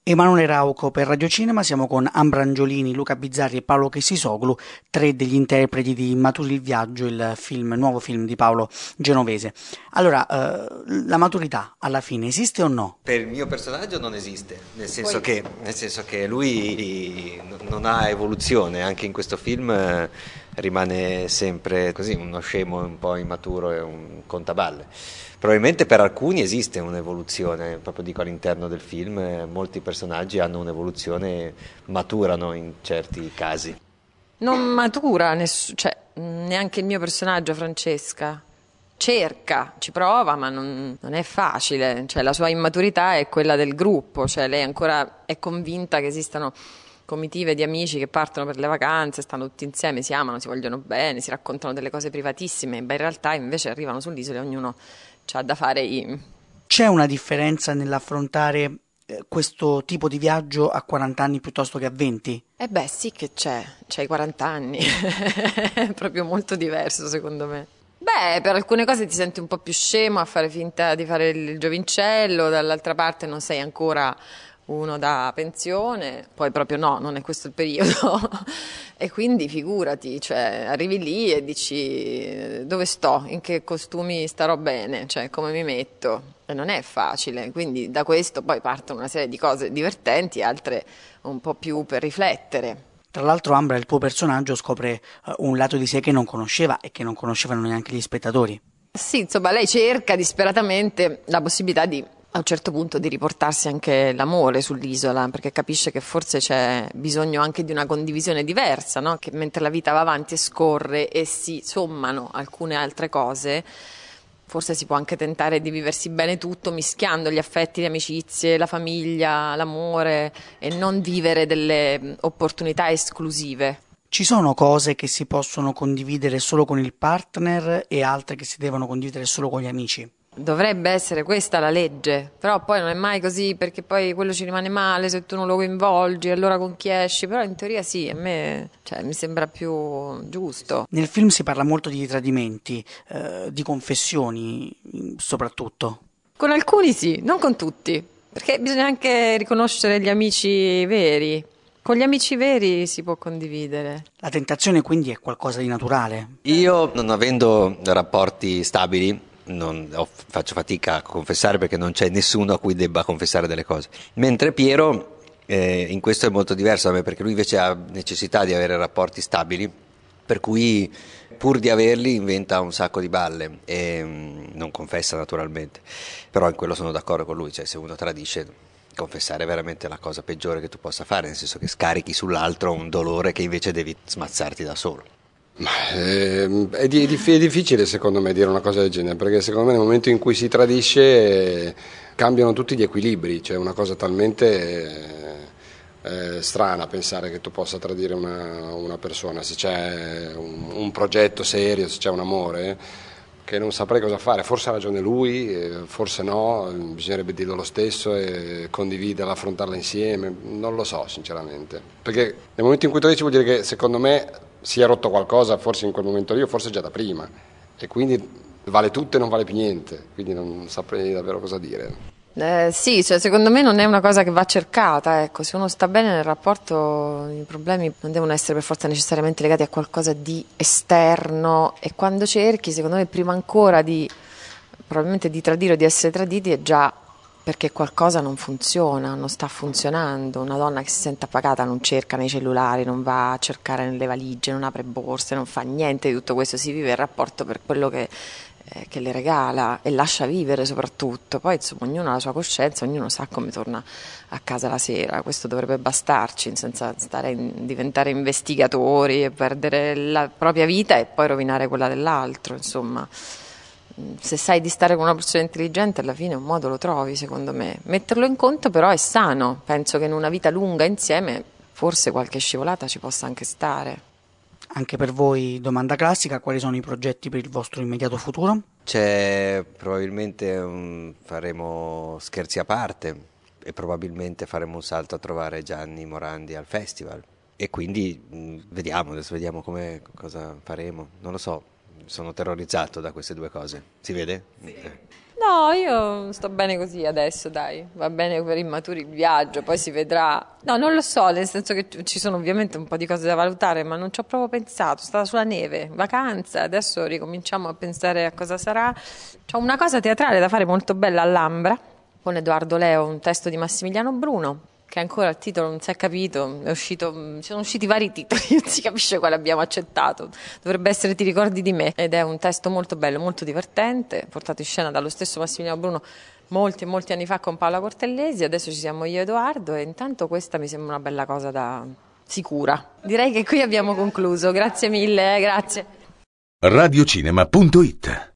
Emanuele Rauco per Radio Cinema, siamo con Ambra Angiolini, Luca Bizzarri e Paolo Chessisoglu, tre degli interpreti di Maturi il viaggio, il nuovo film di Paolo Genovese. Allora, la maturità alla fine esiste o no? Per il mio personaggio non esiste, nel senso che lui non ha evoluzione, anche in questo film rimane sempre così, uno scemo un po' immaturo e un contaballe. Probabilmente per alcuni esiste un'evoluzione, proprio dico all'interno del film, molti personaggi hanno un'evoluzione, maturano in certi casi. Non matura, cioè, neanche il mio personaggio, Francesca. Cerca, ci prova, ma non è facile. Cioè, la sua immaturità è quella del gruppo, cioè lei ancora è convinta che esistano comitive di amici che partono per le vacanze, stanno tutti insieme, si amano, si vogliono bene, si raccontano delle cose privatissime, ma in realtà invece arrivano sull'isola e ognuno ha da fare C'è una differenza nell'affrontare questo tipo di viaggio a 40 anni piuttosto che a 20? Eh beh, sì che c'hai 40 anni, è proprio molto diverso secondo me. Beh, per alcune cose ti senti un po' più scemo a fare finta di fare il giovincello, dall'altra parte non sei ancora uno da pensione, poi proprio no, non è questo il periodo. E quindi figurati, cioè arrivi lì e dici dove sto, in che costumi starò bene, cioè come mi metto. E non è facile, quindi da questo poi partono una serie di cose divertenti, altre un po' più per riflettere. Tra l'altro Ambra, il tuo personaggio, scopre un lato di sé che non conosceva e che non conoscevano neanche gli spettatori. Sì, insomma, lei cerca disperatamente la possibilità a un certo punto di riportarsi anche l'amore sull'isola, perché capisce che forse c'è bisogno anche di una condivisione diversa, no? Che mentre la vita va avanti e scorre e si sommano alcune altre cose, forse si può anche tentare di viversi bene tutto mischiando gli affetti, le amicizie, la famiglia, l'amore e non vivere delle opportunità esclusive. Ci sono cose che si possono condividere solo con il partner e altre che si devono condividere solo con gli amici? Dovrebbe essere questa la legge, però poi non è mai così perché poi quello ci rimane male se tu non lo coinvolgi, allora con chi esci, però in teoria sì, a me mi sembra più giusto. Nel film si parla molto di tradimenti, di confessioni soprattutto. Con alcuni sì, non con tutti, perché bisogna anche riconoscere gli amici veri. Con gli amici veri si può condividere. La tentazione quindi è qualcosa di naturale. Io, non avendo rapporti stabili, faccio fatica a confessare perché non c'è nessuno a cui debba confessare delle cose. Mentre Piero in questo è molto diverso da me, perché lui invece ha necessità di avere rapporti stabili, per cui pur di averli inventa un sacco di balle e non confessa naturalmente. Però in quello sono d'accordo con lui, cioè se uno tradisce, confessare è veramente la cosa peggiore che tu possa fare, nel senso che scarichi sull'altro un dolore che invece devi smazzarti da solo. È difficile secondo me dire una cosa del genere, perché secondo me nel momento in cui si tradisce cambiano tutti gli equilibri, cioè una cosa talmente strana pensare che tu possa tradire una persona, se c'è un progetto serio, se c'è un amore, che non saprei cosa fare, forse ha ragione lui, forse no, bisognerebbe dirlo lo stesso e condividerla, affrontarla insieme, non lo so sinceramente, perché nel momento in cui tradisci vuol dire che secondo me si è rotto qualcosa, forse in quel momento lì o forse già da prima, e quindi vale tutto e non vale più niente, quindi non saprei davvero cosa dire. Sì, cioè secondo me non è una cosa che va cercata, ecco, se uno sta bene nel rapporto i problemi non devono essere per forza necessariamente legati a qualcosa di esterno e quando cerchi, secondo me prima ancora probabilmente di tradire o di essere traditi è già perché qualcosa non funziona, non sta funzionando, una donna che si sente appagata non cerca nei cellulari, non va a cercare nelle valigie, non apre borse, non fa niente di tutto questo, si vive il rapporto per quello che le regala e lascia vivere soprattutto, poi insomma ognuno ha la sua coscienza, ognuno sa come torna a casa la sera, questo dovrebbe bastarci senza diventare investigatori e perdere la propria vita e poi rovinare quella dell'altro, insomma se sai di stare con una persona intelligente alla fine un modo lo trovi secondo me, metterlo in conto però è sano, penso che in una vita lunga insieme forse qualche scivolata ci possa anche stare. Anche per voi, domanda classica, quali sono i progetti per il vostro immediato futuro? Probabilmente faremo Scherzi a parte e probabilmente faremo un salto a trovare Gianni Morandi al festival e quindi vediamo cosa faremo, non lo so, sono terrorizzato da queste due cose, si vede? Sì. No, io sto bene così adesso, dai, va bene per Immaturi il viaggio, poi si vedrà. No, non lo so, nel senso che ci sono ovviamente un po' di cose da valutare, ma non ci ho proprio pensato, sono stata sulla neve, vacanza, adesso ricominciamo a pensare a cosa sarà. C'ho una cosa teatrale da fare molto bella all'Ambra, con Edoardo Leo, un testo di Massimiliano Bruno, che ancora il titolo non si è capito, sono usciti vari titoli, non si capisce quale abbiamo accettato, dovrebbe essere Ti ricordi di me, ed è un testo molto bello, molto divertente, portato in scena dallo stesso Massimiliano Bruno molti e molti anni fa con Paola Cortellesi, adesso ci siamo io e Edoardo, e intanto questa mi sembra una bella cosa da sicura. Direi che qui abbiamo concluso, grazie mille, grazie. Radiocinema.it